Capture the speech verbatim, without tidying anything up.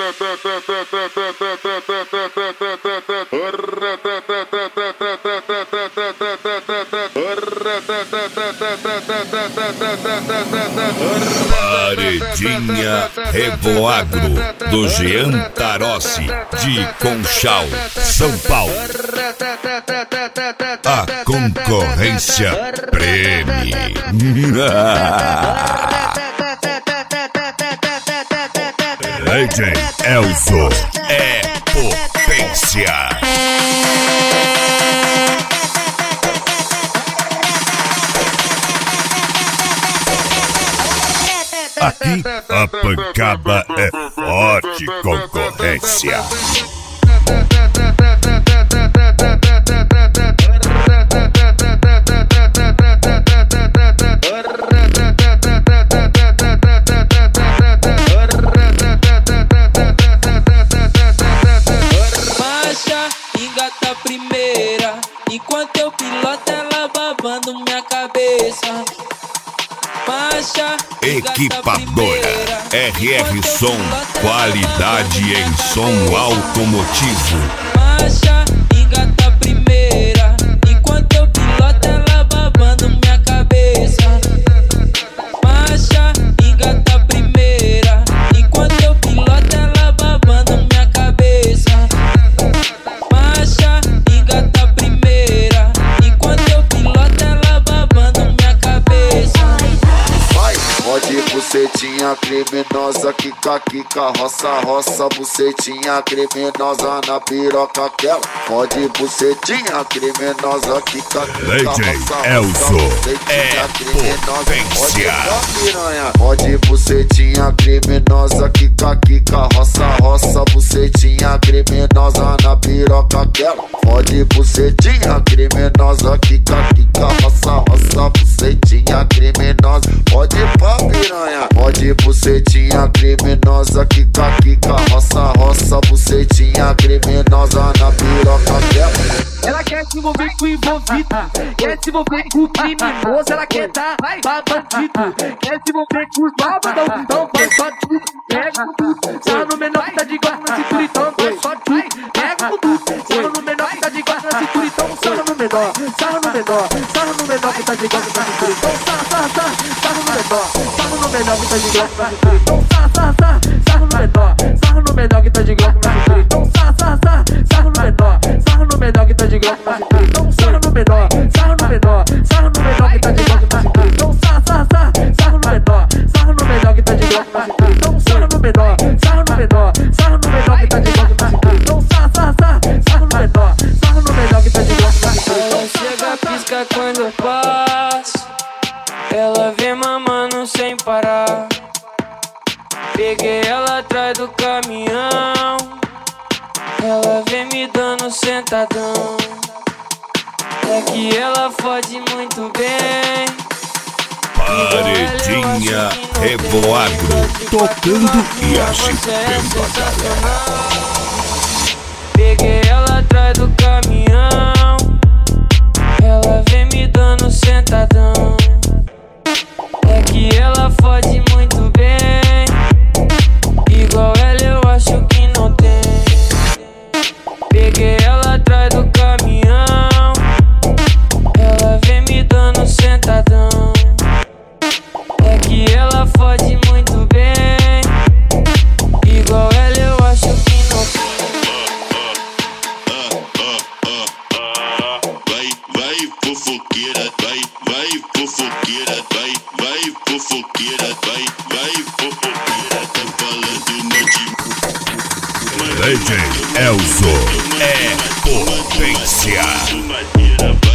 Paredinha Revoagro do Jean Tarossi de Conchal, São Paulo. A concorrência preme. D J Elzo é potência. Aqui a pancada é forte, concorrência. Marcha, engata a primeira, enquanto eu piloto ela babando minha cabeça. Marcha, Equipadora R R Som, qualidade em som automotivo. Marcha, engata a primeira, enquanto eu piloto ela babando minha cabeça. Marcha, engata a primeira, enquanto eu piloto ela babando minha cabeça. Marcha, engata a primeira, enquanto eu piloto ela babando minha cabeça. Pode bucetinha criminosa, quica, quica, roça, roça, bucetinha criminosa na piroca aquela. Pode bucetinha criminosa, quica, quica, roça, Elzo bucetinha criminosa. Potência. Piranha. Pode bucetinha criminosa, quica, quica, roça, roça, bucetinha criminosa na piroca aquela. Pode bucetinha criminosa, quica, quica, roça, roça, bucetinha criminosa. Pode pá, piranha. Pode bucetinha criminosa, quica, quica, roça, roça, bucetinha criminosa na piroca dela. Ela quer se envolver com o envolvido, quer se envolver com o criminoso, ela quer dar pra bandido, quer se envolver com os babadão, então faz só tudo, pega tudo, sarra no menor que tá de guarda na cintura, então faz só tudo, pega tudo, sarra no menor que tá de guarda na cintura, então sarra no menor, sarra no menor, sarra no menor que tá de guarda na cintura, então sarra, sarra, sarra, sarra no menor, sarra no menor que tá de guarda na cintura, então sarra, sarra, sarra, sarra no menor, sarra no menor que tá de guarda na cintura, então sarra, sarra, sarra, sarra no menor, sarra no menor que tá de guarda na cintura, então sarra no menor, sarra no menor, sarra no menor que tá de guarda na cintura, então sarra, sarra, sarra, sarra no menor, sarra no menor que tá de guarda na cintura, então sarra no menor, sarra no menor, sarra no menor que tá de guarda na cintura, então sarra, sarra, sarra, sarra no menor, sarra no menor que tá de guarda na cintura. Ela chega, pisca quando eu passo, ela vem mamando sem parar. Peguei ela atrás do caminhão, ela vem me dando sentadão. É que ela fode muito bem. Paredinha Revoagro, tocando e agitando a galera. Peguei ela atrás do caminhão, ela vem me dando sentadão. É que ela fode muito bem, igual ela eu acho que não tem. Peguei ela atrás do caminhão, ela vem me dando sentadão. É que ela fode muito bem, igual ela eu acho que não tem. Vai, vai fofoqueira, vai, vai fofoqueira, vai, vai fofoqueira, vai, vai fofoqueira, tá falando no de D J Elzo é potência. madeira.